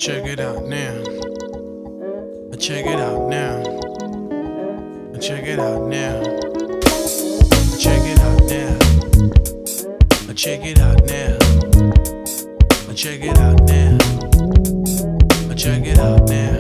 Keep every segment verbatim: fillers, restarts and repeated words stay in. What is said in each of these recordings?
Check it out now. Check it out now. Check it out now. Check it out now. Check it out now. Check it out now. Check it out now.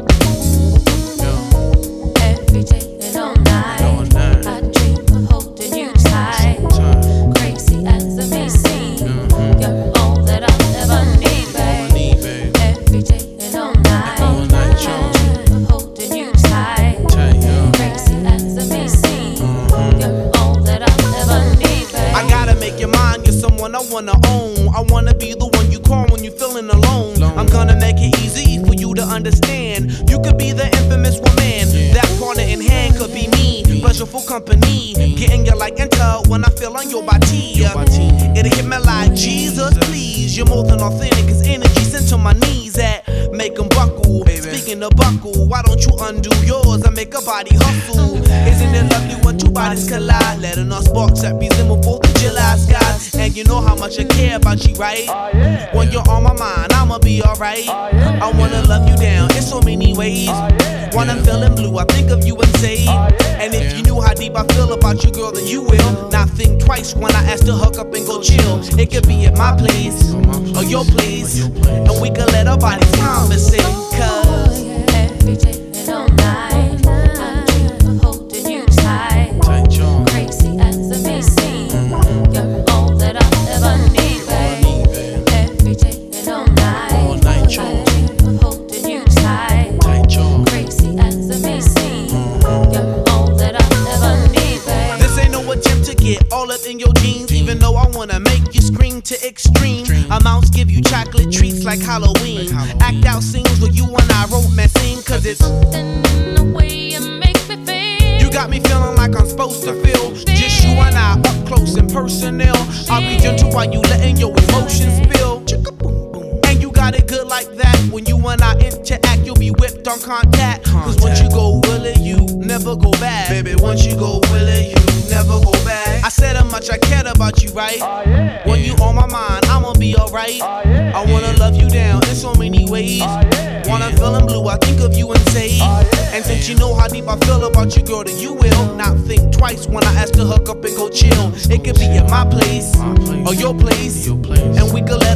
Yo. Every day and all night, All night. I dream of holding you tight. Time. Crazy as it may seem, Mhm. you're all that I'll ever need, All I babe. need, babe. Every day and all night, All night, I yo. dream of holding you tight. Tight, yo. Crazy as it may seem, Mhm. you're all that I'll ever need, babe. I gotta make your mind, you're someone I wanna own. I wanna be the one you call when you're feeling alone. Alone. I'm gonna make it easy for you to understand. You could be the infamous woman, Yeah. that partner in hand could be me. Pleasureful company, getting you like enter when I feel on your body. Your body. It'll hit me like Jesus, please. You're more than authentic, cause energy sent to my knees that make them buckle. Baby. Speaking of buckle, why don't you undo yours and make a body hustle? Isn't it lovely when two bodies collide, letting us sparks that resemble fourth of July skies? And you know how much I care about you, right? When you're on my mind, I'ma be alright. I wanna love you down in so many ways. When I'm feeling blue, I think of you and say, and if you knew how deep I feel about you, girl, then you will not think twice when I ask to hook up and go chill. It could be at my place or your place, and we could let our bodies conversate. Cause Every day and all night, I dream of holding you tight. Tight, yo. Crazy as it may seem, you're all that I'll ever need, All I babe. need, babe. Every day and all night, All night, yo. I dream of holding you tight. Tight, yo. Crazy as it may seem, you're all that I'll ever need, babe. this ain't no attempt to get all up in your jeans, even though I wanna make you scream to extreme amounts. Give you chocolate treats like Halloween. Like Halloween. Act out scenes where you and I romancing, cause it's In the way you make me feel, you got me feeling like I'm supposed to feel. Just you and I up close and personal. I'll be gentle while you letting your emotions spill. Chicka boom boom. And you got it good like that. When you and I interact, you'll be whipped on contact. Cause once you go willy, you never go back. Baby, once you go willy, you never go back. I said how much I cared about you, right? When you on my mind, I'ma be alright. I wanna love you down in so many ways. When I'm feeling blue, I think of you and say, and since you know how deep I feel about you, girl, then you will not think twice when I ask to hook up and go chill. It could be at my place My place. or your place, Your place. and we could let